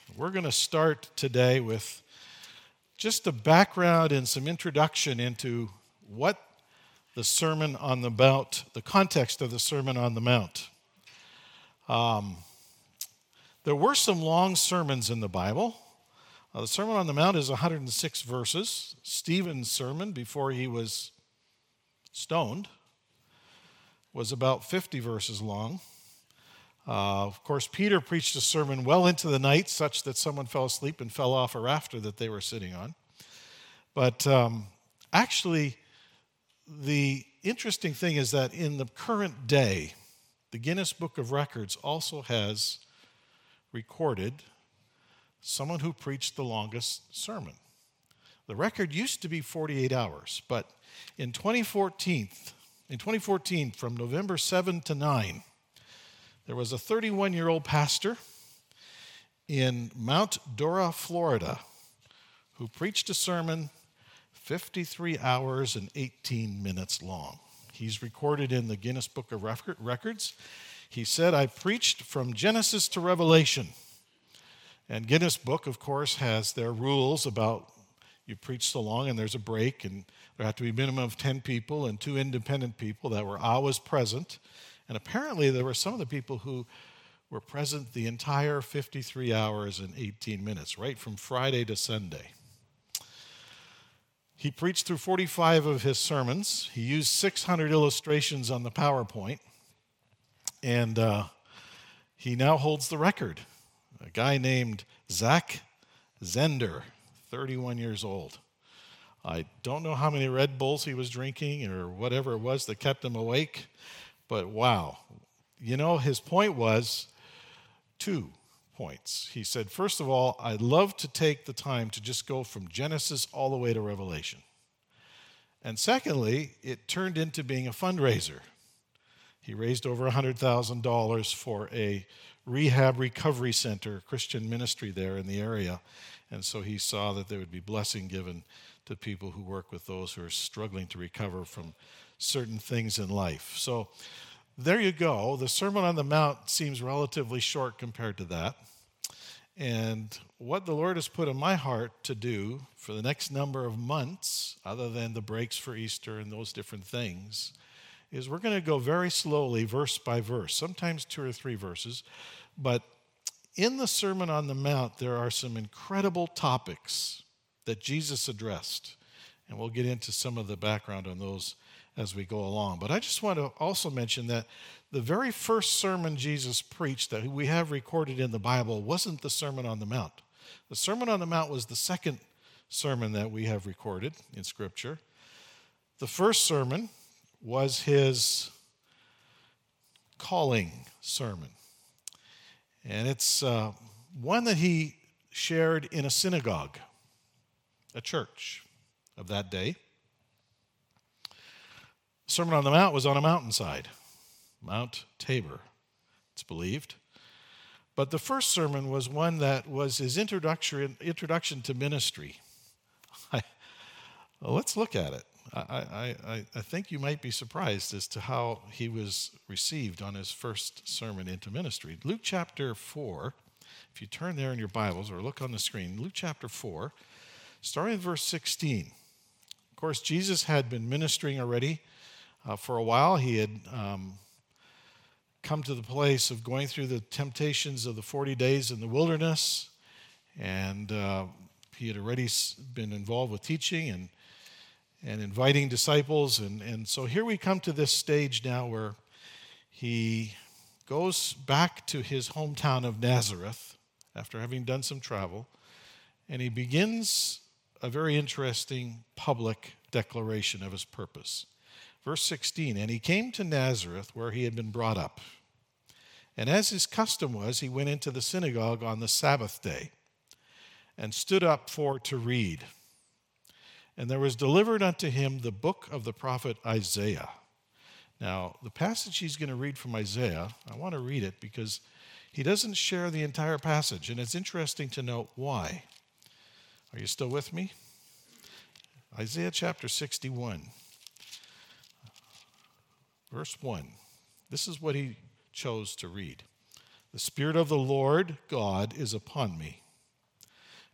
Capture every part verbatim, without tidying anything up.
We're going to start today with just a background and some introduction into what the Sermon on the Mount, the context of the Sermon on the Mount. Um, there were some long sermons in the Bible. Uh, the Sermon on the Mount is one hundred six verses. Stephen's sermon before he was stoned was about fifty verses long. Uh, of course, Peter preached a sermon well into the night, such that someone fell asleep and fell off a rafter that they were sitting on. But um, actually, the interesting thing is that in the current day, the Guinness Book of Records also has recorded someone who preached the longest sermon. The record used to be forty-eight hours, but in twenty fourteen, in twenty fourteen, from November seventh to ninth, there was a thirty-one-year-old pastor in Mount Dora, Florida, who preached a sermon fifty-three hours and eighteen minutes long. He's recorded in the Guinness Book of Records. He said, "I preached from Genesis to Revelation." And Guinness Book, of course, has their rules about you preach so long and there's a break, and there have to be a minimum of ten people and two independent people that were always present. And apparently there were some of the people who were present the entire fifty-three hours and eighteen minutes, right from Friday to Sunday. He preached through forty-five of his sermons. He used six hundred illustrations on the PowerPoint. And uh, he now holds the record. A guy named Zach Zehnder, thirty-one years old. I don't know how many Red Bulls he was drinking or whatever it was that kept him awake. But wow, you know, his point was two points. He said, first of all, I'd love to take the time to just go from Genesis all the way to Revelation. And secondly, it turned into being a fundraiser. He raised over one hundred thousand dollars for a rehab recovery center, Christian ministry there in the area. And so he saw that there would be blessing given to people who work with those who are struggling to recover from certain things in life. So there you go. The Sermon on the Mount seems relatively short compared to that. And what the Lord has put in my heart to do for the next number of months, other than the breaks for Easter and those different things, is we're going to go very slowly, verse by verse, sometimes two or three verses. But in the Sermon on the Mount, there are some incredible topics that Jesus addressed. And we'll get into some of the background on those as we go along. But I just want to also mention that the very first sermon Jesus preached that we have recorded in the Bible wasn't the Sermon on the Mount. The Sermon on the Mount was the second sermon that we have recorded in Scripture. The first sermon was his calling sermon. And it's uh, one that he shared in a synagogue, a church of that day. Sermon on the Mount was on a mountainside, Mount Tabor, it's believed. But the first sermon was one that was his introduction introduction to ministry. I, well, let's look at it. I, I, I think you might be surprised as to how he was received on his first sermon into ministry. Luke chapter four, if you turn there in your Bibles or look on the screen, Luke chapter four, starting at verse sixteen. Of course, Jesus had been ministering already uh, for a while. He had um, come to the place of going through the temptations of the forty days in the wilderness, and uh, he had already been involved with teaching and and inviting disciples. And, and so here we come to this stage now where he goes back to his hometown of Nazareth after having done some travel, and he begins a very interesting public declaration of his purpose. Verse sixteen, and he came to Nazareth where he had been brought up. And as his custom was, he went into the synagogue on the Sabbath day and stood up for to read. And there was delivered unto him the book of the prophet Isaiah. Now, the passage he's going to read from Isaiah, I want to read it because he doesn't share the entire passage, and it's interesting to note why. Are you still with me? Isaiah chapter sixty-one, verse one. This is what he chose to read. The Spirit of the Lord God is upon me,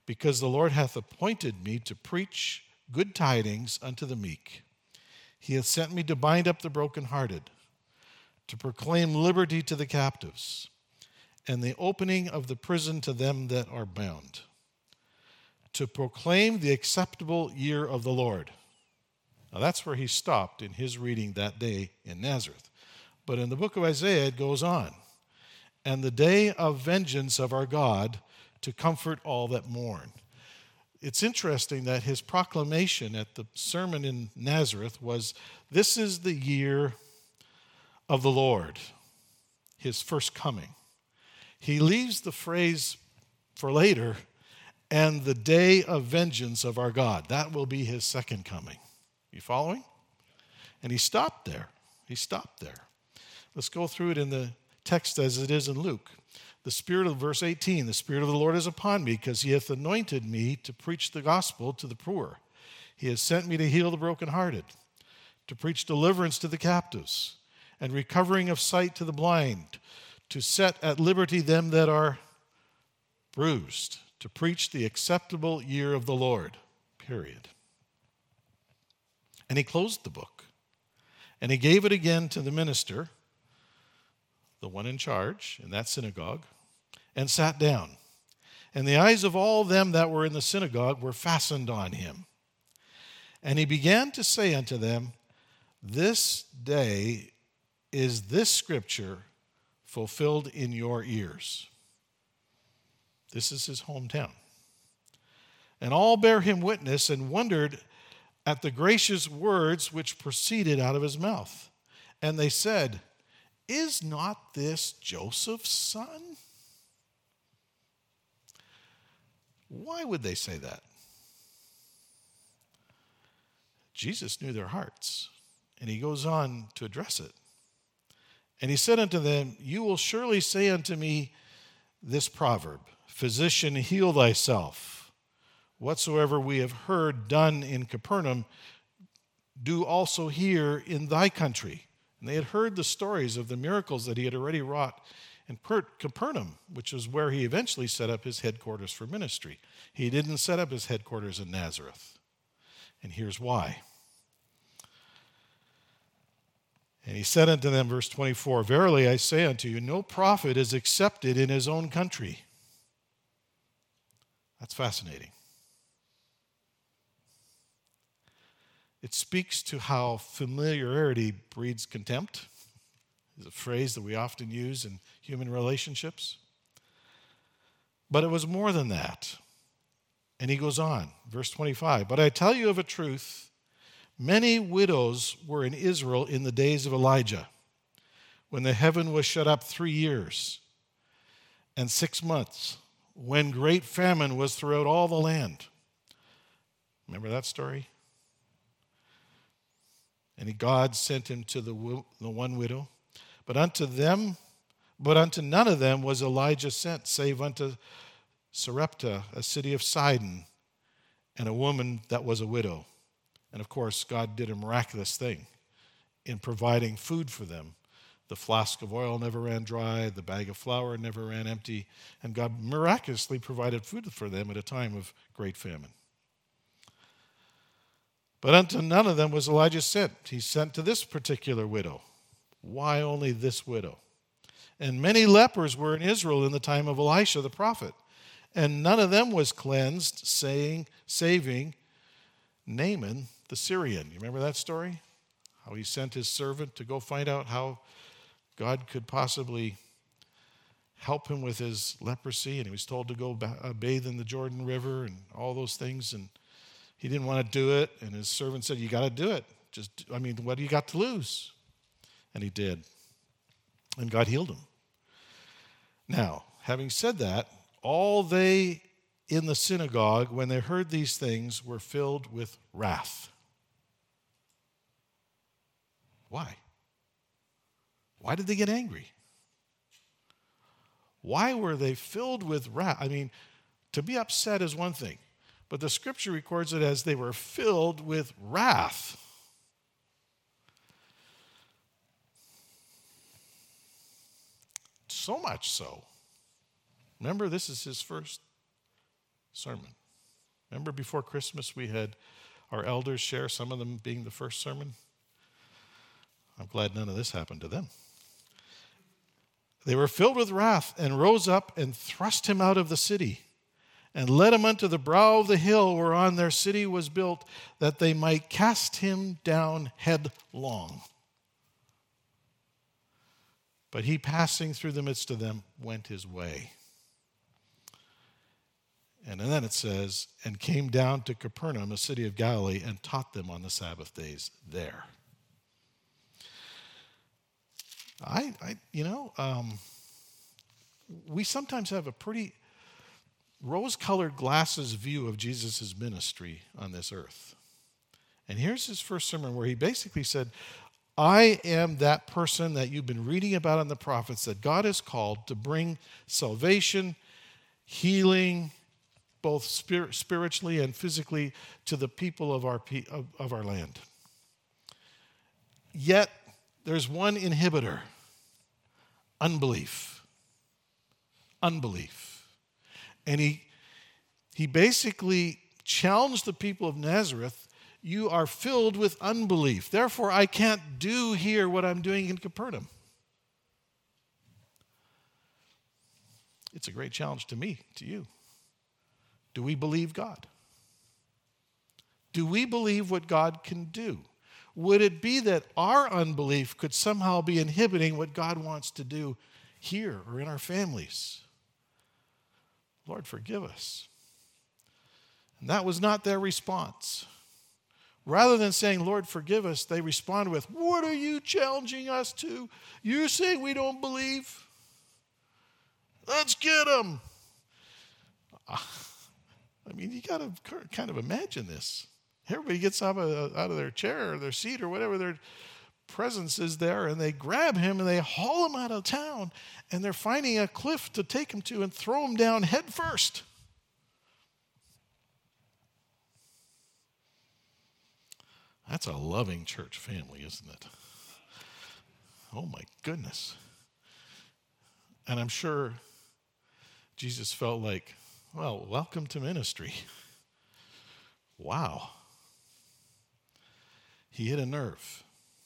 because the Lord hath appointed me to preach good tidings unto the meek. He hath sent me to bind up the brokenhearted, to proclaim liberty to the captives, and the opening of the prison to them that are bound, to proclaim the acceptable year of the Lord. Now that's where he stopped in his reading that day in Nazareth. But in the book of Isaiah, it goes on. And the day of vengeance of our God, to comfort all that mourn. It's interesting that his proclamation at the sermon in Nazareth was, this is the year of the Lord, his first coming. He leaves the phrase for later, and the day of vengeance of our God. That will be his second coming. You following? And he stopped there. He stopped there. Let's go through it in the text as it is in Luke. The Spirit of verse eighteen, the Spirit of the Lord is upon me, because he hath anointed me to preach the gospel to the poor. He has sent me to heal the brokenhearted, to preach deliverance to the captives, and recovering of sight to the blind, to set at liberty them that are bruised, to preach the acceptable year of the Lord, period. And he closed the book, and he gave it again to the minister, the one in charge in that synagogue, and sat down. And the eyes of all them that were in the synagogue were fastened on him. And he began to say unto them, this day is this scripture fulfilled in your ears. This is his hometown. And all bare him witness and wondered at the gracious words which proceeded out of his mouth. And they said, is not this Joseph's son? Why would they say that? Jesus knew their hearts, and he goes on to address it. And he said unto them, you will surely say unto me this proverb, physician, heal thyself. Whatsoever we have heard done in Capernaum, do also here in thy country. And they had heard the stories of the miracles that he had already wrought in Capernaum, which is where he eventually set up his headquarters for ministry. He didn't set up his headquarters in Nazareth. And here's why. And he said unto them, verse twenty-four, verily I say unto you, no prophet is accepted in his own country. That's fascinating. It speaks to how familiarity breeds contempt. It's a phrase that we often use in human relationships. But it was more than that. And he goes on, verse twenty-five, but I tell you of a truth, many widows were in Israel in the days of Elijah, when the heaven was shut up three years and six months, when great famine was throughout all the land. Remember that story? And God sent him to the, the one widow. But unto them, but unto none of them was Elijah sent, save unto Sarepta, a city of Sidon, and a woman that was a widow. And of course, God did a miraculous thing in providing food for them. The flask of oil never ran dry, the bag of flour never ran empty, and God miraculously provided food for them at a time of great famine. But unto none of them was Elijah sent. He sent to this particular widow. Why only this widow? And many lepers were in Israel in the time of Elisha the prophet, and none of them was cleansed, saying, saving Naaman the Syrian. You remember that story? How he sent his servant to go find out how God could possibly help him with his leprosy, and he was told to go bathe in the Jordan River and all those things, and he didn't want to do it, and his servant said, you got to do it. Just, I mean, what do you got to lose? And he did. And God healed him. Now, having said that, all they in the synagogue, when they heard these things, were filled with wrath. Why? Why did they get angry? Why were they filled with wrath? I mean, to be upset is one thing. But the scripture records it as they were filled with wrath. So much so. Remember, this is his first sermon. Remember before Christmas we had our elders share, some of them being the first sermon? I'm glad none of this happened to them. They were filled with wrath and rose up and thrust him out of the city and led him unto the brow of the hill whereon their city was built, that they might cast him down headlong. But he, passing through the midst of them, went his way. And then it says, and came down to Capernaum, a city of Galilee, and taught them on the Sabbath days there. I, I you know, um, we sometimes have a pretty rose-colored glasses view of Jesus' ministry on this earth. And here's his first sermon where he basically said, I am that person that you've been reading about in the prophets that God has called to bring salvation, healing, both spirit, spiritually and physically, to the people of our, of, of our land. Yet, there's one inhibitor: unbelief. Unbelief. And he, he basically challenged the people of Nazareth, you are filled with unbelief. Therefore, I can't do here what I'm doing in Capernaum. It's a great challenge to me, to you. Do we believe God? Do we believe what God can do? Would it be that our unbelief could somehow be inhibiting what God wants to do here or in our families? Lord, forgive us. And that was not their response. Rather than saying, Lord, forgive us, they responded with, what are you challenging us to? You're saying we don't believe? Let's get them. I mean, you got to kind of imagine this. Everybody gets out of, out of their chair or their seat or whatever their presence is there, and they grab him and they haul him out of town, and they're finding a cliff to take him to and throw him down head first. That's a loving church family, isn't it? Oh my goodness. And I'm sure Jesus felt like, well, welcome to ministry. Wow. He hit a nerve.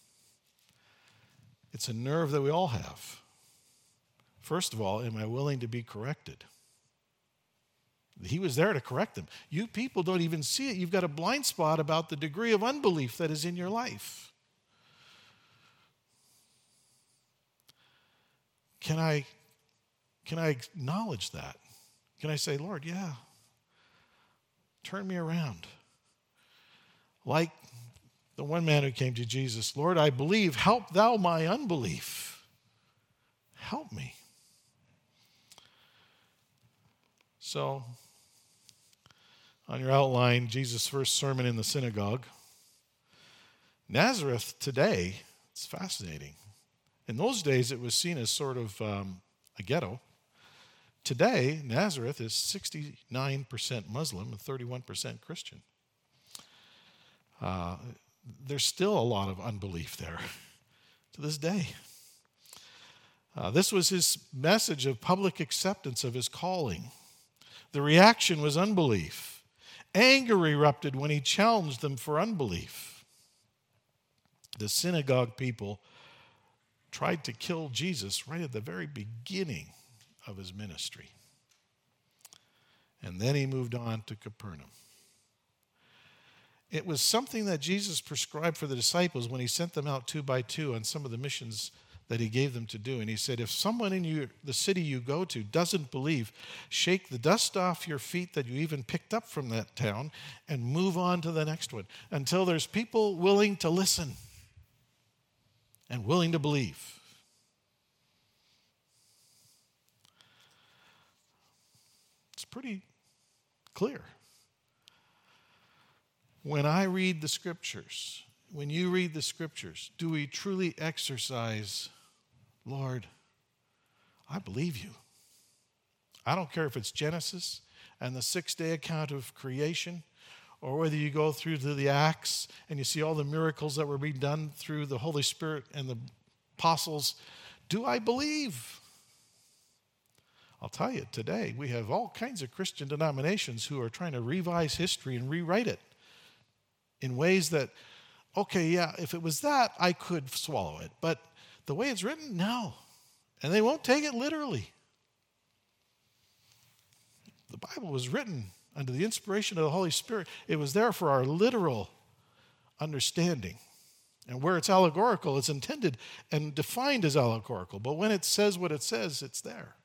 It's a nerve that we all have. First of all, am I willing to be corrected? He was there to correct them. You people don't even see it. You've got a blind spot about the degree of unbelief that is in your life. Can I, can I acknowledge that? Can I say, Lord, yeah, turn me around? Like the one man who came to Jesus, Lord, I believe, help thou my unbelief. Help me. So, on your outline, Jesus' first sermon in the synagogue. Nazareth today, it's fascinating. In those days, it was seen as sort of um, a ghetto. Today, Nazareth is sixty-nine percent Muslim and thirty-one percent Christian. Uh, there's still a lot of unbelief there to this day. Uh, this was his message of public acceptance of his calling. The reaction was unbelief. Anger erupted when he challenged them for unbelief. The synagogue people tried to kill Jesus right at the very beginning of his ministry. And then he moved on to Capernaum. It was something that Jesus prescribed for the disciples when he sent them out two by two on some of the missions that he gave them to do. And he said, if someone in you, the city you go to doesn't believe, shake the dust off your feet that you even picked up from that town and move on to the next one until there's people willing to listen and willing to believe. It's pretty clear. When I read the scriptures, when you read the scriptures, do we truly exercise, Lord, I believe you. I don't care if it's Genesis and the six-day account of creation, or whether you go through to the Acts and you see all the miracles that were being done through the Holy Spirit and the apostles. Do I believe? I'll tell you, today we have all kinds of Christian denominations who are trying to revise history and rewrite it in ways that, okay, yeah, if it was that, I could swallow it. But the way it's written, no. And they won't take it literally. The Bible was written under the inspiration of the Holy Spirit. It was there for our literal understanding. And where it's allegorical, it's intended and defined as allegorical. But when it says what it says, it's there.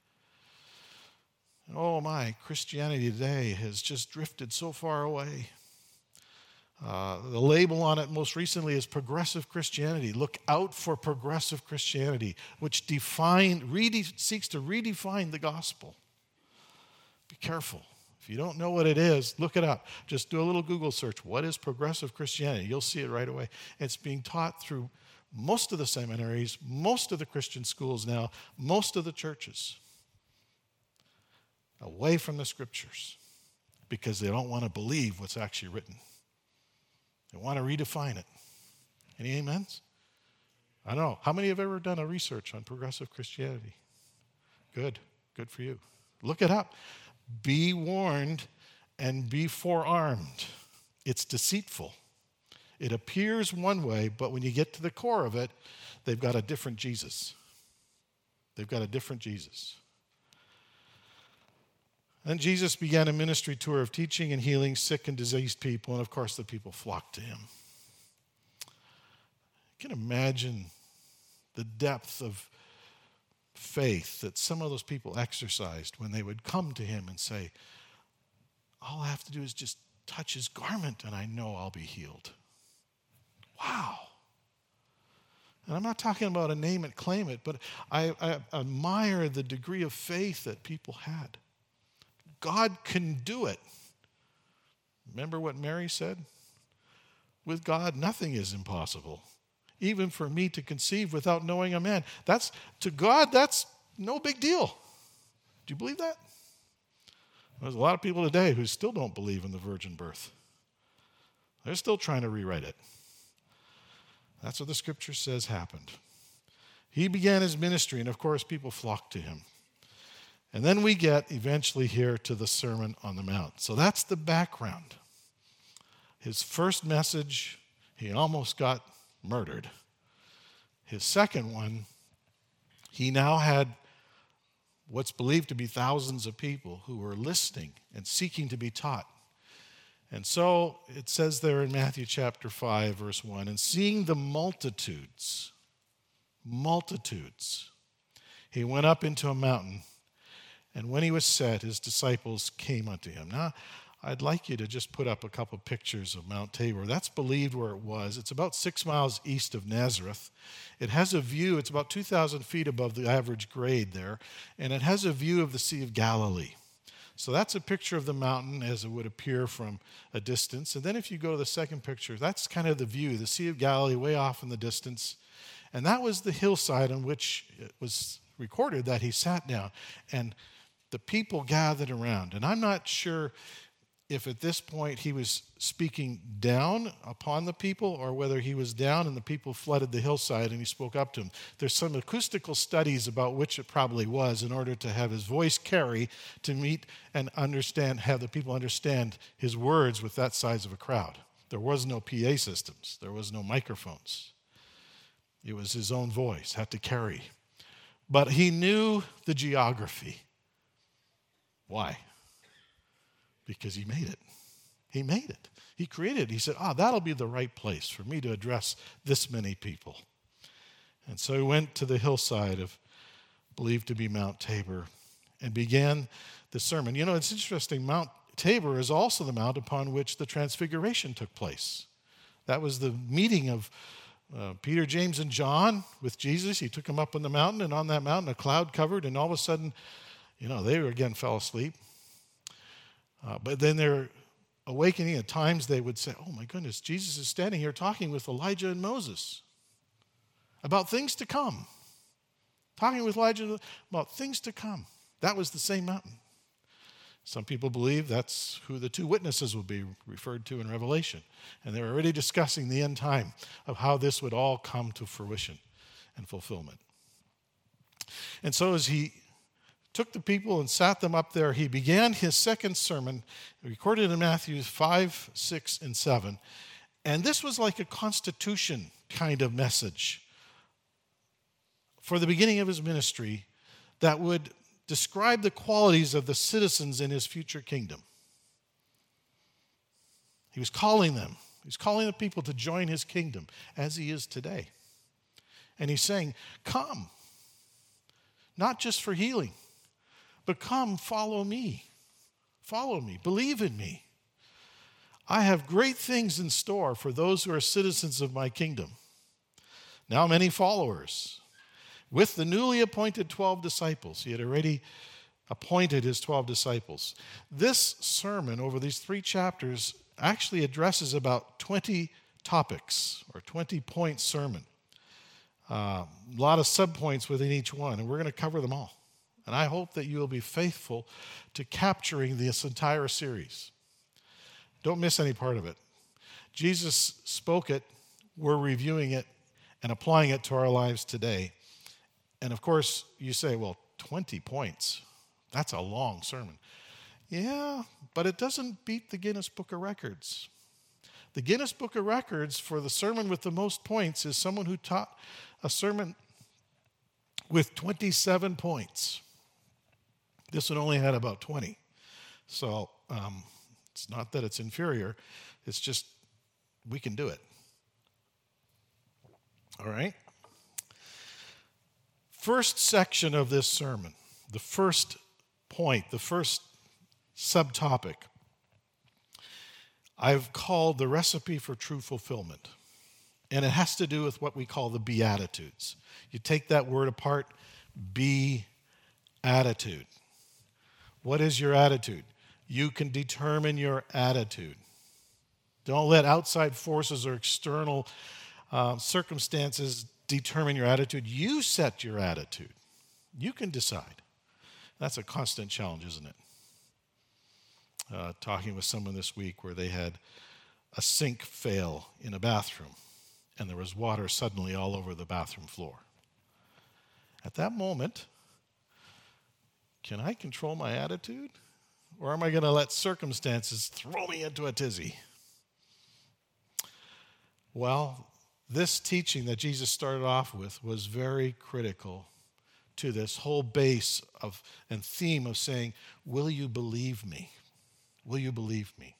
And oh my, Christianity today has just drifted so far away. Uh, the label on it most recently is progressive Christianity. Look out for progressive Christianity, which define, rede- seeks to redefine the gospel. Be careful. If you don't know what it is, look it up. Just do a little Google search. What is progressive Christianity? You'll see it right away. It's being taught through most of the seminaries, most of the Christian schools now, most of the churches. Away from the scriptures because they don't want to believe what's actually written. They want to redefine it. Any amens? I don't know. How many have ever done a research on progressive Christianity? Good. Good for you. Look it up. Be warned and be forearmed. It's deceitful. It appears one way, but when you get to the core of it, they've got a different Jesus. They've got a different Jesus. Then Jesus began a ministry tour of teaching and healing sick and diseased people, and of course the people flocked to him. You can imagine the depth of faith that some of those people exercised when they would come to him and say, all I have to do is just touch his garment and I know I'll be healed. Wow. And I'm not talking about a name it, claim it, but I, I admire the degree of faith that people had. God can do it. Remember what Mary said? With God, nothing is impossible. Even for me to conceive without knowing a man. That's, to God, that's no big deal. Do you believe that? There's a lot of people today who still don't believe in the virgin birth. They're still trying to rewrite it. That's what the scripture says happened. He began his ministry, and of course, people flocked to him. And then we get eventually here to the Sermon on the Mount. So that's the background. His first message, he almost got murdered. His second one, he now had what's believed to be thousands of people who were listening and seeking to be taught. And so it says there in Matthew chapter five, verse one, and seeing the multitudes, multitudes, he went up into a mountain. And when he was set, his disciples came unto him. Now, I'd like you to just put up a couple pictures of Mount Tabor. That's believed where it was. It's about six miles east of Nazareth. It has a view. It's about two thousand feet above the average grade there. And it has a view of the Sea of Galilee. So that's a picture of the mountain as it would appear from a distance. And then if you go to the second picture, that's kind of the view, the Sea of Galilee way off in the distance. And that was the hillside on which it was recorded that he sat down. And the people gathered around. And I'm not sure if at this point he was speaking down upon the people or whether he was down and the people flooded the hillside and he spoke up to them. There's some acoustical studies about which it probably was in order to have his voice carry to meet and understand, have the people understand his words with that size of a crowd. There was no P A systems. There was no microphones. It was his own voice, had to carry. But he knew the geography. Why? Because he made it. He made it. He created it. He said, ah, that'll be the right place for me to address this many people. And so he went to the hillside of, believed to be Mount Tabor, and began the sermon. You know, it's interesting. Mount Tabor is also the mount upon which the transfiguration took place. That was the meeting of uh, Peter, James, and John with Jesus. He took them up on the mountain, and on that mountain a cloud covered, and all of a sudden, you know, they again fell asleep. Uh, but then they're awakening. At times they would say, oh my goodness, Jesus is standing here talking with Elijah and Moses about things to come. Talking with Elijah about things to come. That was the same mountain. Some people believe that's who the two witnesses will be referred to in Revelation. And they're already discussing the end time of how this would all come to fruition and fulfillment. And so as he took the people and sat them up there. He began his second sermon, recorded in Matthew five, six, and seven. And this was like a constitution kind of message for the beginning of his ministry that would describe the qualities of the citizens in his future kingdom. He was calling them. He was calling the people to join his kingdom as he is today. And he's saying, come, not just for healing, but come, follow me. Follow me. Believe in me. I have great things in store for those who are citizens of my kingdom. Now many followers. With the newly appointed twelve disciples. He had already appointed his twelve disciples. This sermon over these three chapters actually addresses about twenty topics or twenty point sermon. Uh, a lot of subpoints within each one, and we're going to cover them all. And I hope that you will be faithful to capturing this entire series. Don't miss any part of it. Jesus spoke it, we're reviewing it, and applying it to our lives today. And of course, you say, well, twenty points, that's a long sermon. Yeah, but it doesn't beat the Guinness Book of Records. The Guinness Book of Records for the sermon with the most points is someone who taught a sermon with twenty-seven points. This one only had about twenty. So um, it's not that it's inferior. It's just we can do it. All right? First section of this sermon, the first point, the first subtopic, I've called the recipe for true fulfillment. And it has to do with what we call the Beatitudes. You take that word apart, be attitude. What is your attitude? You can determine your attitude. Don't let outside forces or external uh, circumstances determine your attitude. You set your attitude. You can decide. That's a constant challenge, isn't it? Uh, talking with someone this week where they had a sink fail in a bathroom and there was water suddenly all over the bathroom floor. At that moment, can I control my attitude? Or am I going to let circumstances throw me into a tizzy? Well, this teaching that Jesus started off with was very critical to this whole base of and theme of saying, will you believe me? Will you believe me?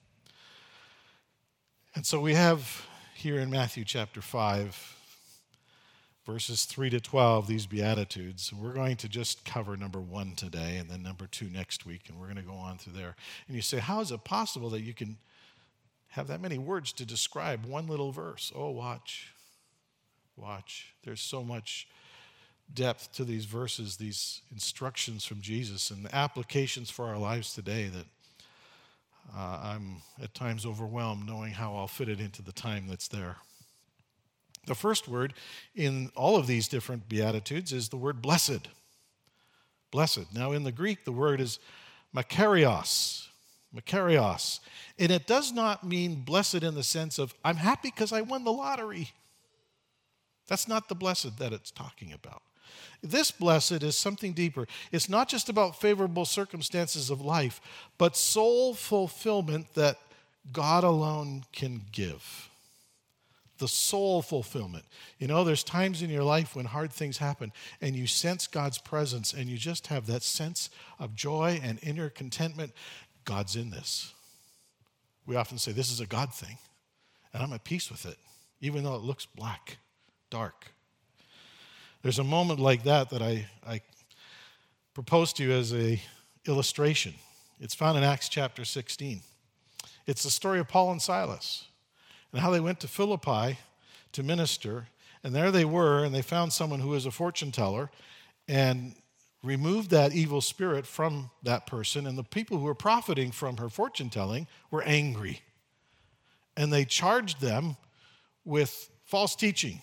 And so we have here in Matthew chapter five, verses three to twelve, these Beatitudes. We're going to just cover number one today and then number two next week, and we're going to go on through there. And you say, how is it possible that you can have that many words to describe one little verse? Oh, watch. Watch. There's so much depth to these verses, these instructions from Jesus and the applications for our lives today that uh, I'm at times overwhelmed knowing how I'll fit it into the time that's there. The first word in all of these different Beatitudes is the word blessed. Blessed. Now in the Greek, the word is makarios. Makarios. And it does not mean blessed in the sense of, I'm happy because I won the lottery. That's not the blessed that it's talking about. This blessed is something deeper. It's not just about favorable circumstances of life, but soul fulfillment that God alone can give. The soul fulfillment. You know, there's times in your life when hard things happen and you sense God's presence and you just have that sense of joy and inner contentment. God's in this. We often say, this is a God thing, and I'm at peace with it, even though it looks black, dark. There's a moment like that that I, I propose to you as an illustration. It's found in Acts chapter sixteen. It's the story of Paul and Silas and how they went to Philippi to minister, and there they were, and they found someone who was a fortune teller and removed that evil spirit from that person, and the people who were profiting from her fortune telling were angry. And they charged them with false teaching,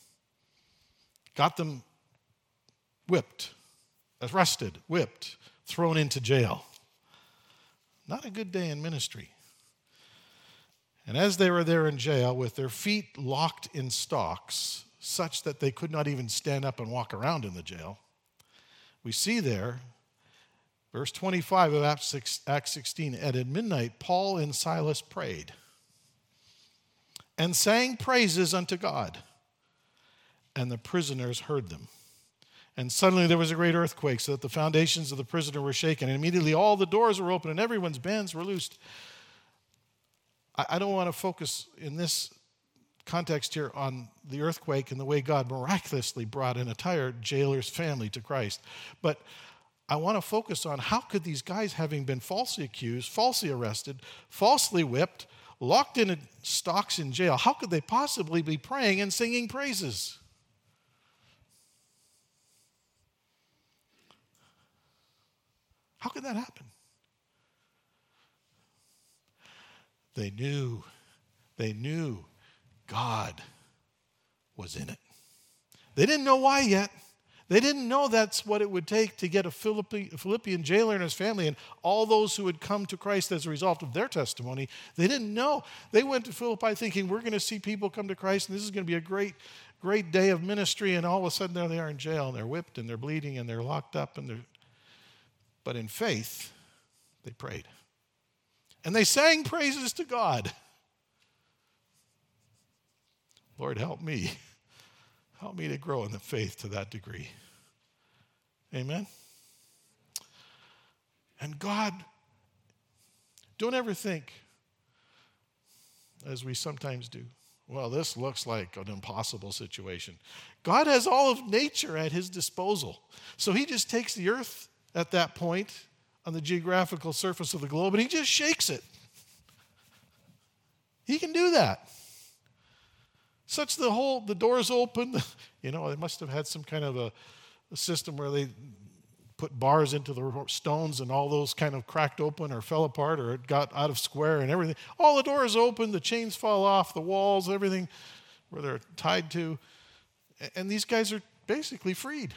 got them whipped, arrested, whipped, thrown into jail. Not a good day in ministry. And as they were there in jail with their feet locked in stocks, such that they could not even stand up and walk around in the jail, we see there Verse twenty-five of Acts sixteen, and at midnight Paul and Silas prayed and sang praises unto God, and the prisoners heard them. And suddenly there was a great earthquake, so that the foundations of the prisoner were shaken, and immediately all the doors were open and everyone's bands were loosed. I, I don't want to focus in this context here on the earthquake and the way God miraculously brought an entire jailer's family to Christ, but I want to focus on how could these guys, having been falsely accused, falsely arrested, falsely whipped, locked in stocks in jail, how could they possibly be praying and singing praises? How could that happen? They knew, they knew God was in it. They didn't know why yet. They didn't know that's what it would take to get a Philippian jailer and his family and all those who had come to Christ as a result of their testimony. They didn't know. They went to Philippi thinking, we're going to see people come to Christ, and this is going to be a great, great day of ministry, and all of a sudden there they are in jail, and they're whipped, and they're bleeding, and they're locked up. and they're. But in faith, they prayed. And they sang praises to God. Lord, help me. Help me to grow in the faith to that degree. Amen? And God, don't ever think, as we sometimes do, well, this looks like an impossible situation. God has all of nature at his disposal. So he just takes the earth at that point on the geographical surface of the globe and he just shakes it. He can do that. Such the whole, the doors open, you know, they must have had some kind of a, a system where they put bars into the stones and all those kind of cracked open or fell apart or it got out of square and everything. All the doors open, the chains fall off, the walls, everything where they're tied to. And these guys are basically freed.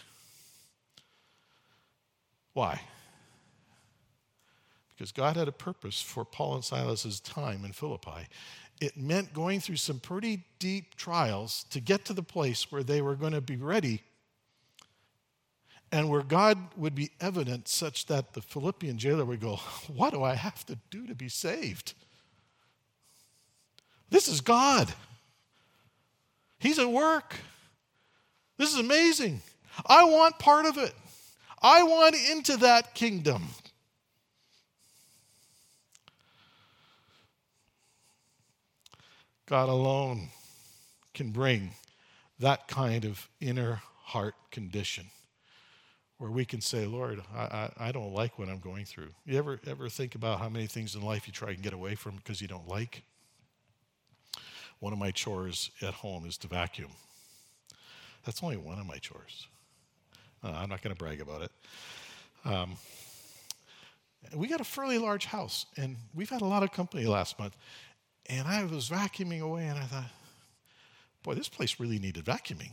Why? Because God had a purpose for Paul and Silas's time in Philippi. It meant going through some pretty deep trials to get to the place where they were going to be ready and where God would be evident such that the Philippian jailer would go, what do I have to do to be saved? This is God. He's at work. This is amazing. I want part of it. I want into that kingdom. God alone can bring that kind of inner heart condition where we can say, Lord, I, I, I don't like what I'm going through. You ever, ever think about how many things in life you try and get away from because you don't like? One of my chores at home is to vacuum. That's only one of my chores. Uh, I'm not going to brag about it. Um, we got a fairly large house, and we've had a lot of company last month. And I was vacuuming away, and I thought, boy, this place really needed vacuuming.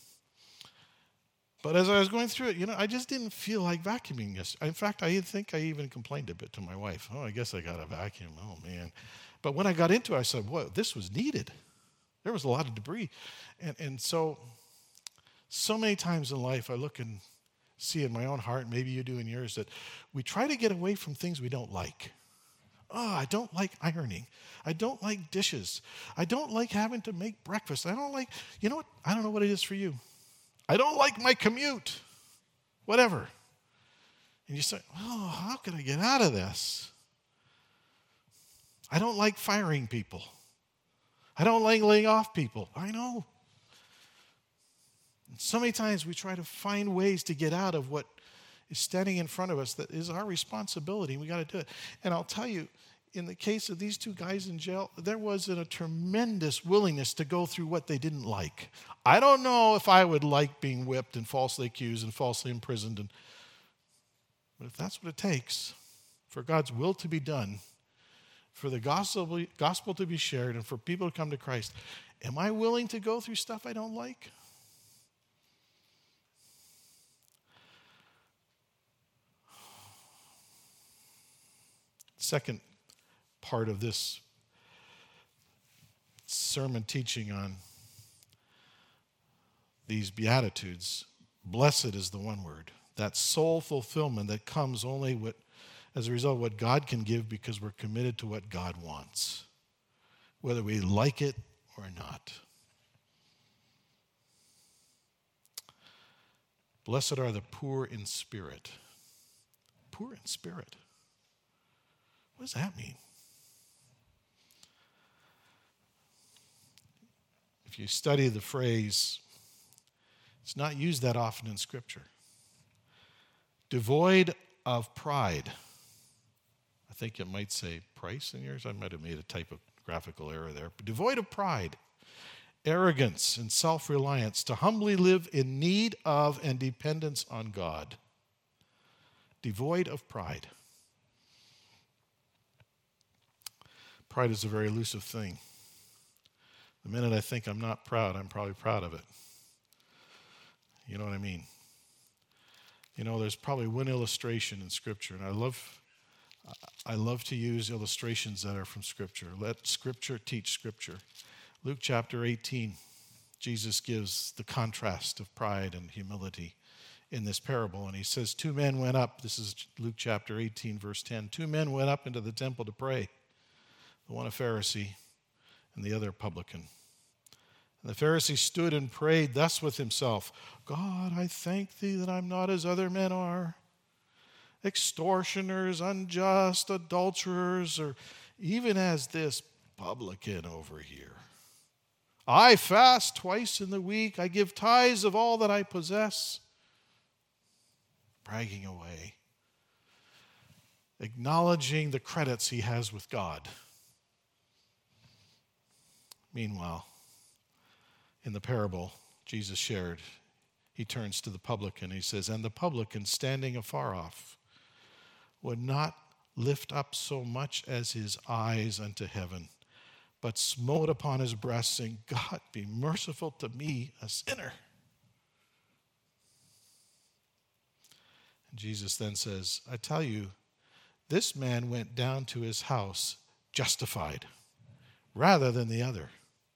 But as I was going through it, you know, I just didn't feel like vacuuming this. In fact, I think I even complained a bit to my wife. Oh, I guess I got a vacuum. Oh, man. But when I got into it, I said, whoa, this was needed. There was a lot of debris. And, and so, so many times in life, I look and see in my own heart, maybe you do in yours, that we try to get away from things we don't like. Oh, I don't like ironing. I don't like dishes. I don't like having to make breakfast. I don't like, you know what? I don't know what it is for you. I don't like my commute. Whatever. And you say, oh, how can I get out of this? I don't like firing people. I don't like laying off people. I know. And so many times we try to find ways to get out of what is standing in front of us that is our responsibility. We got to do it. And I'll tell you, in the case of these two guys in jail, there was a tremendous willingness to go through what they didn't like. I don't know if I would like being whipped and falsely accused and falsely imprisoned. And, but if that's what it takes for God's will to be done, for the gospel, gospel to be shared, and for people to come to Christ, am I willing to go through stuff I don't like? Second part of this sermon teaching on these Beatitudes, blessed is the one word that soul fulfillment that comes only with, as a result of what God can give because we're committed to what God wants, whether we like it or not. Blessed are the poor in spirit. Poor in spirit. What does that mean? If you study the phrase, it's not used that often in Scripture. Devoid of pride. I think it might say price in yours. I might have made a typographical error there. But devoid of pride, arrogance, and self-reliance, to humbly live in need of and dependence on God. Devoid of pride. Pride is a very elusive thing. The minute I think I'm not proud, I'm probably proud of it. You know what I mean? You know, there's probably one illustration in Scripture, and I love, I love to use illustrations that are from Scripture. Let Scripture teach Scripture. Luke chapter eighteen, Jesus gives the contrast of pride and humility in this parable, and he says, two men went up, this is Luke chapter eighteen, verse ten, two men went up into the temple to pray, the one a Pharisee and the other a publican. And the Pharisee stood and prayed thus with himself, God, I thank thee that I'm not as other men are, extortioners, unjust, adulterers, or even as this publican over here. I fast twice in the week. I give tithes of all that I possess. Bragging away. Acknowledging the credits he has with God. Meanwhile, in the parable Jesus shared, he turns to the publican. He says, and the publican, standing afar off, would not lift up so much as his eyes unto heaven, but smote upon his breast, saying, God, be merciful to me, a sinner. And Jesus then says, I tell you, this man went down to his house justified, rather than the other.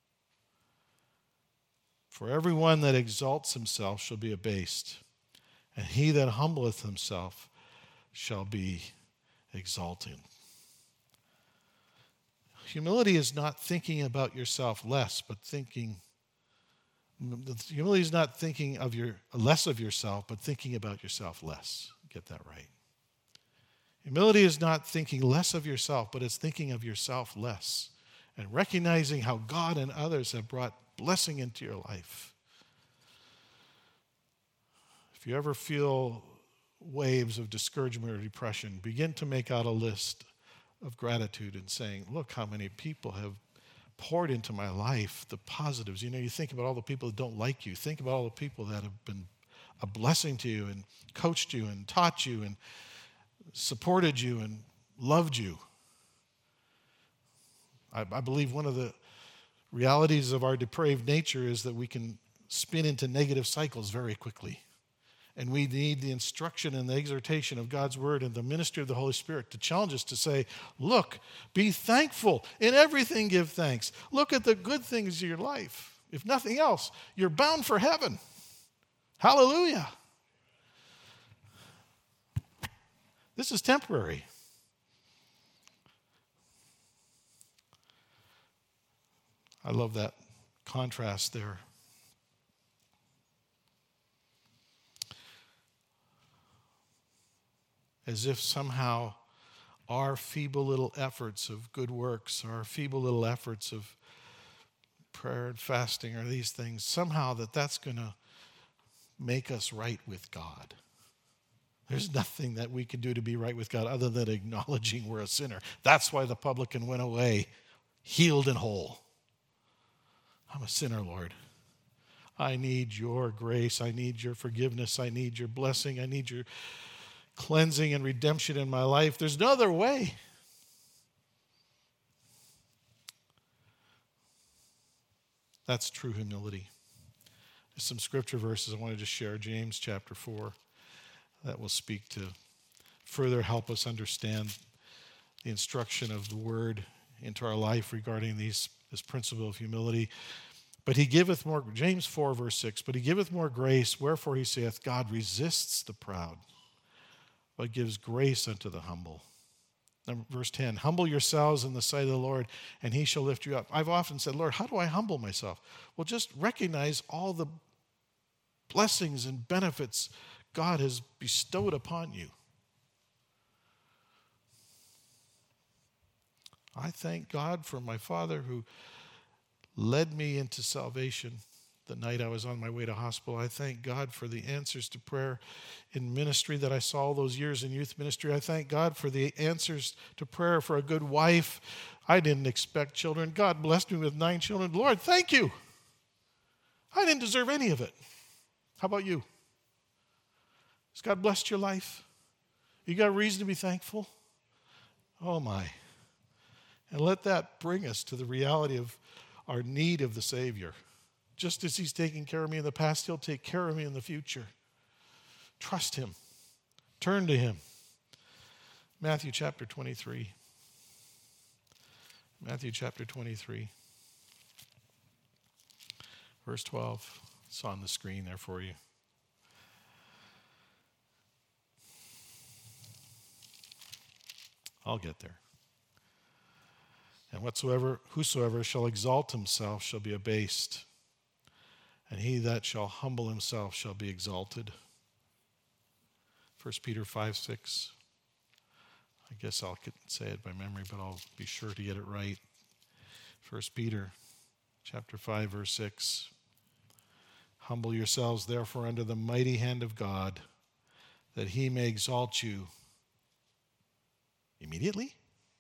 For everyone that exalts himself shall be abased, and he that humbleth himself shall be exalted. Humility is not thinking about yourself less, but thinking, humility is not thinking of your less of yourself, but thinking about yourself less. Get that right. Humility is not thinking less of yourself, but it's thinking of yourself less and recognizing how God and others have brought blessing into your life. If you ever feel waves of discouragement or depression, begin to make out a list of gratitude and saying, look how many people have poured into my life, the positives. You know, you think about all the people that don't like you. Think about all the people that have been a blessing to you and coached you and taught you and supported you and loved you. I, I believe one of the realities of our depraved nature is that we can spin into negative cycles very quickly. And we need the instruction and the exhortation of God's word and the ministry of the Holy Spirit to challenge us to say, look, be thankful. In everything give thanks. Look at the good things of your life. If nothing else, you're bound for heaven. Hallelujah. This is temporary. I love that contrast there. As if somehow our feeble little efforts of good works, our feeble little efforts of prayer and fasting or these things, somehow that that's going to make us right with God. There's nothing that we can do to be right with God other than acknowledging we're a sinner. That's why the publican went away healed and whole. I'm a sinner, Lord. I need your grace. I need your forgiveness. I need your blessing. I need your cleansing and redemption in my life. There's no other way. That's true humility. There's some scripture verses I wanted to share. James chapter four, that will speak to further help us understand the instruction of the word into our life regarding these this principle of humility. But he giveth more, James four, verse six, but he giveth more grace, wherefore he saith, God resists the proud, but gives grace unto the humble. Number, verse ten, humble yourselves in the sight of the Lord, and he shall lift you up. I've often said, Lord, how do I humble myself? Well, just recognize all the blessings and benefits God has bestowed upon you. I thank God for my father who led me into salvation the night I was on my way to hospital. I thank God for the answers to prayer in ministry that I saw all those years in youth ministry. I thank God for the answers to prayer for a good wife. I didn't expect children. God blessed me with nine children. Lord, thank you. I didn't deserve any of it. How about you? Has God blessed your life? You got reason to be thankful? Oh my. And let that bring us to the reality of our need of the Savior. Just as he's taken care of me in the past, he'll take care of me in the future. Trust him. Turn to him. Matthew chapter twenty-three. Matthew chapter twenty-three. Verse twelve. It's on the screen there for you. I'll get there. And whatsoever, whosoever shall exalt himself shall be abased, and he that shall humble himself shall be exalted. First Peter five, six. I guess I'll say it by memory, but I'll be sure to get it right. First Peter chapter five, verse six. Humble yourselves, therefore, under the mighty hand of God, that he may exalt you immediately,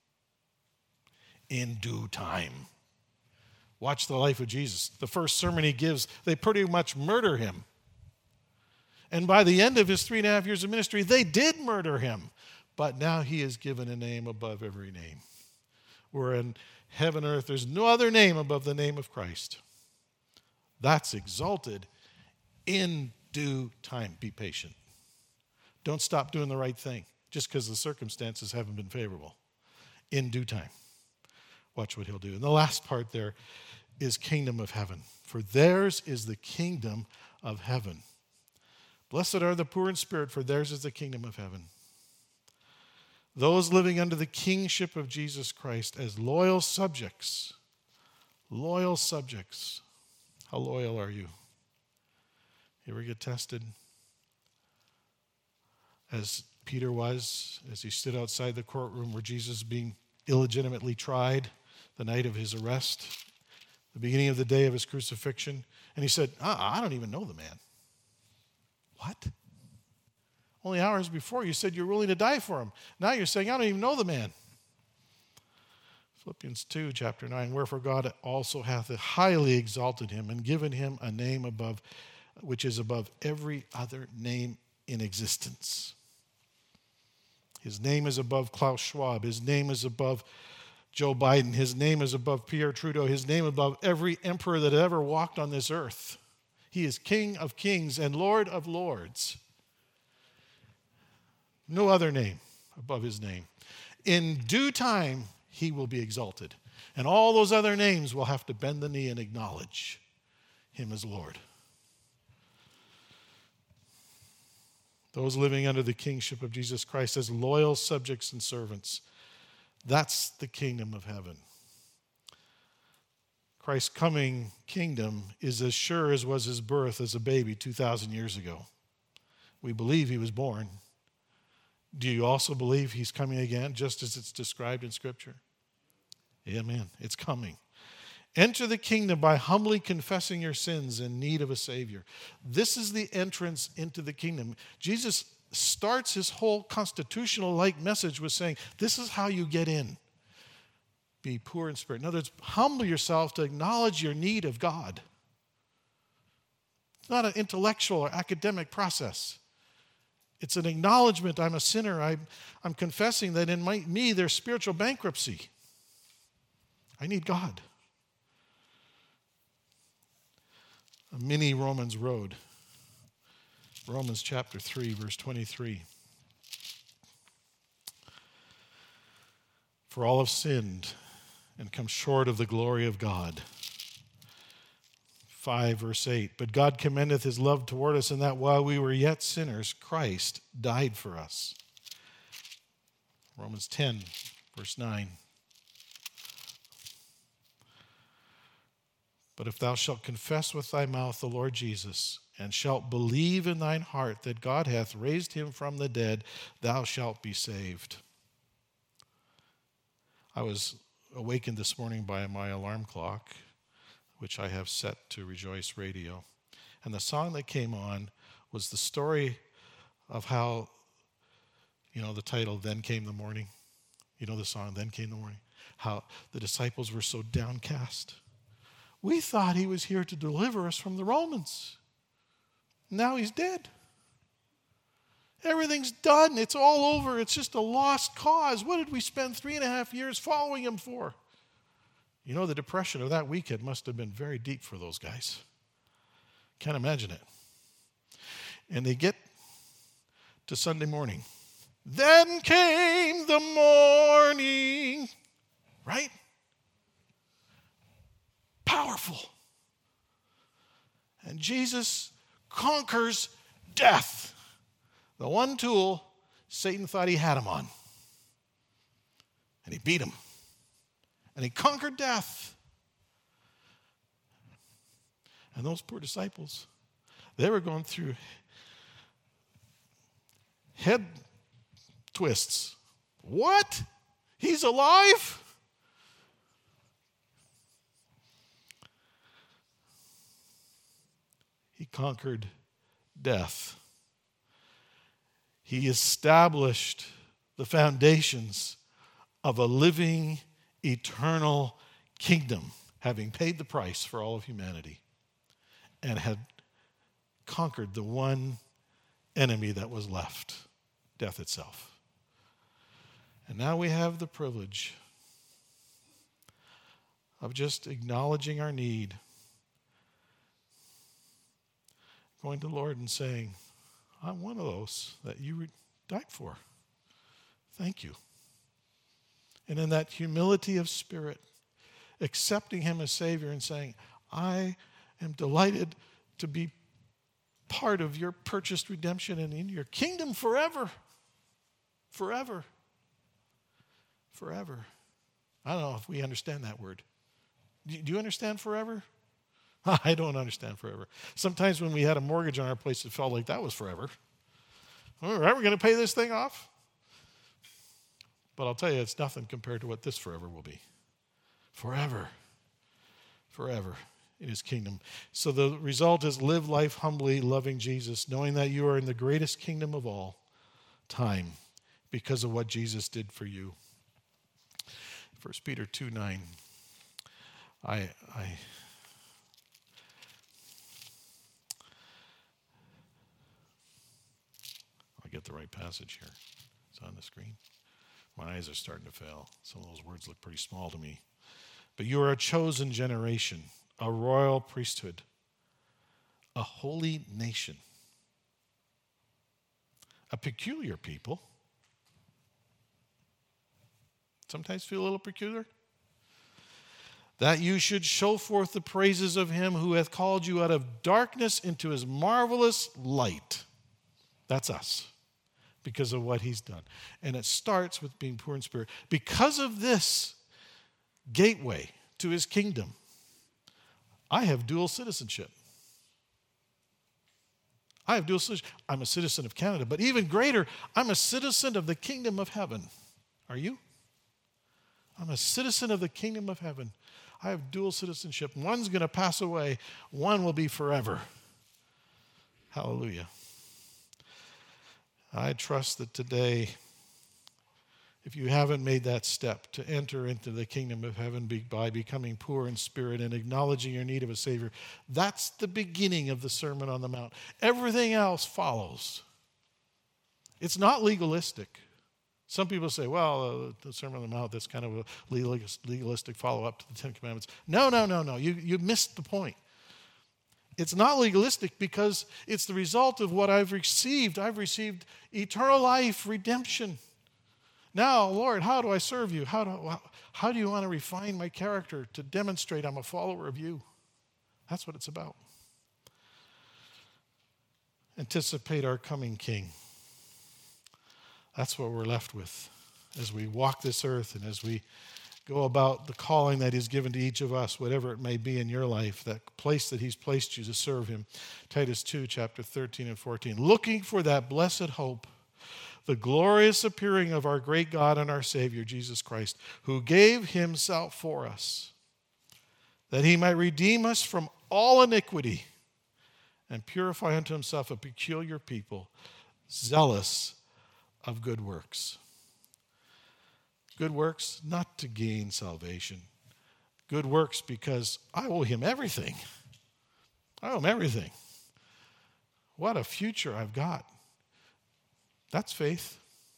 in due time. Watch the life of Jesus. The first sermon he gives, they pretty much murder him. And by the end of his three and a half years of ministry, they did murder him. But now he is given a name above every name. Where in heaven and earth, there's no other name above the name of Christ. That's exalted in due time. Be patient. Don't stop doing the right thing just because the circumstances haven't been favorable. In due time. Watch what he'll do. And the last part there is kingdom of heaven. For theirs is the kingdom of heaven. Blessed are the poor in spirit, for theirs is the kingdom of heaven. Those living under the kingship of Jesus Christ as loyal subjects. Loyal subjects. How loyal are you? You ever get tested? As Peter was, as he stood outside the courtroom where Jesus was being illegitimately tried the night of his arrest, the beginning of the day of his crucifixion. And he said, uh-uh, I don't even know the man. What? Only hours before you said you're willing to die for him. Now you're saying, I don't even know the man. Philippians two, chapter nine, wherefore God also hath highly exalted him and given him a name above, which is above every other name in existence. His name is above Klaus Schwab. His name is above Joe Biden. His name is above Pierre Trudeau. His name above every emperor that ever walked on this earth. He is King of kings and Lord of lords. No other name above his name. In due time, he will be exalted. And all those other names will have to bend the knee and acknowledge him as Lord. Those living under the kingship of Jesus Christ as loyal subjects and servants. That's the kingdom of heaven. Christ's coming kingdom is as sure as was his birth as a baby two thousand years ago. We believe he was born. Do you also believe he's coming again, just as it's described in Scripture? Amen. It's coming. Enter the kingdom by humbly confessing your sins in need of a Savior. This is the entrance into the kingdom. Jesus starts his whole constitutional-like message with saying, this is how you get in. Be poor in spirit. In other words, humble yourself to acknowledge your need of God. It's not an intellectual or academic process. It's an acknowledgement I'm a sinner. I'm, I'm confessing that in my, me there's spiritual bankruptcy. I need God. A mini Romans road. Romans chapter three, verse twenty-three. For all have sinned and come short of the glory of God. five, verse eight. But God commendeth his love toward us, in that while we were yet sinners, Christ died for us. Romans ten, verse nine. But if thou shalt confess with thy mouth the Lord Jesus, and shalt believe in thine heart that God hath raised him from the dead, thou shalt be saved. I was awakened this morning by my alarm clock, which I have set to Rejoice Radio. And the song that came on was the story of how, you know, the title, Then Came the Morning. You know the song, Then Came the Morning. How the disciples were so downcast. We thought he was here to deliver us from the Romans. Now he's dead. Everything's done. It's all over. It's just a lost cause. What did we spend three and a half years following him for? You know, the depression of that weekend must have been very deep for those guys. Can't imagine it. And they get to Sunday morning. Then came the morning. Right? Powerful. And Jesus conquers death. The one tool Satan thought he had him on. And he beat him. And he conquered death. And those poor disciples, they were going through head twists. What? He's alive? He conquered death. He established the foundations of a living, eternal kingdom, having paid the price for all of humanity, and had conquered the one enemy that was left, death itself. And now we have the privilege of just acknowledging our need, going to the Lord and saying, I'm one of those that you died for. Thank you. And in that humility of spirit, accepting him as Savior and saying, I am delighted to be part of your purchased redemption and in your kingdom forever. Forever. Forever. I don't know if we understand that word. Do you understand forever? I don't understand forever. Sometimes when we had a mortgage on our place, it felt like that was forever. We're ever going to pay this thing off? But I'll tell you, it's nothing compared to what this forever will be. Forever. Forever in his kingdom. So the result is live life humbly, loving Jesus, knowing that you are in the greatest kingdom of all time because of what Jesus did for you. First Peter two nine. I... I get the right passage here. It's on the screen. My eyes are starting to fail. Some of those words look pretty small to me. But you are a chosen generation, a royal priesthood, a holy nation, a peculiar people. Sometimes feel a little peculiar. That you should show forth the praises of him who hath called you out of darkness into his marvelous light. That's us. Because of what he's done. And it starts with being poor in spirit. Because of this gateway to his kingdom, I have dual citizenship. I have dual citizenship. I'm a citizen of Canada, but even greater, I'm a citizen of the kingdom of heaven. Are you? I'm a citizen of the kingdom of heaven. I have dual citizenship. One's going to pass away. One will be forever. Hallelujah. I trust that today, if you haven't made that step to enter into the kingdom of heaven by becoming poor in spirit and acknowledging your need of a Savior, that's the beginning of the Sermon on the Mount. Everything else follows. It's not legalistic. Some people say, well, uh, the Sermon on the Mount, that's kind of a legalistic follow-up to the Ten Commandments. No, no, no, no. You, you missed the point. It's not legalistic because it's the result of what I've received. I've received eternal life, redemption. Now, Lord, how do I serve you? How do, how do you want to refine my character to demonstrate I'm a follower of you? That's what it's about. Anticipate our coming King. That's what we're left with as we walk this earth and as we go about the calling that he's given to each of us, whatever it may be in your life, that place that he's placed you to serve him. Titus two, chapter thirteen and fourteen. Looking for that blessed hope, the glorious appearing of our great God and our Savior, Jesus Christ, who gave himself for us, that he might redeem us from all iniquity and purify unto himself a peculiar people, zealous of good works. Good works, not to gain salvation. Good works because I owe him everything. I owe him everything. What a future I've got. That's faith.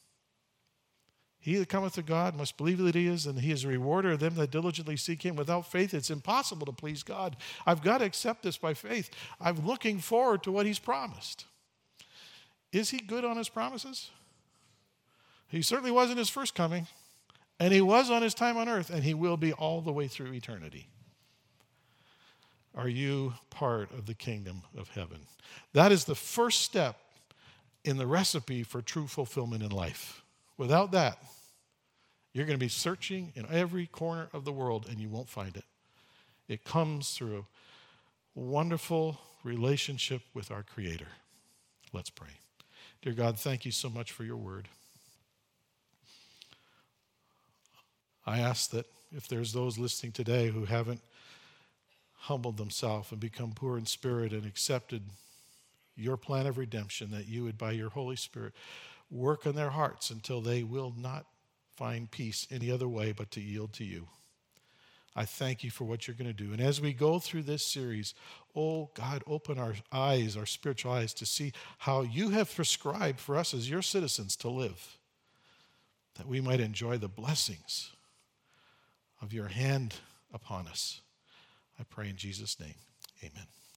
He that cometh to God must believe that he is, and he is a rewarder of them that diligently seek him. Without faith, it's impossible to please God. I've got to accept this by faith. I'm looking forward to what he's promised. Is he good on his promises? He certainly was in his first coming. And he was on his time on earth, and he will be all the way through eternity. Are you part of the kingdom of heaven? That is the first step in the recipe for true fulfillment in life. Without that, you're going to be searching in every corner of the world, and you won't find it. It comes through a wonderful relationship with our Creator. Let's pray. Dear God, thank you so much for your word. I ask that if there's those listening today who haven't humbled themselves and become poor in spirit and accepted your plan of redemption, that you would, by your Holy Spirit, work on their hearts until they will not find peace any other way but to yield to you. I thank you for what you're going to do. And as we go through this series, oh God, open our eyes, our spiritual eyes, to see how you have prescribed for us as your citizens to live, that we might enjoy the blessings of your hand upon us. I pray in Jesus' name, amen.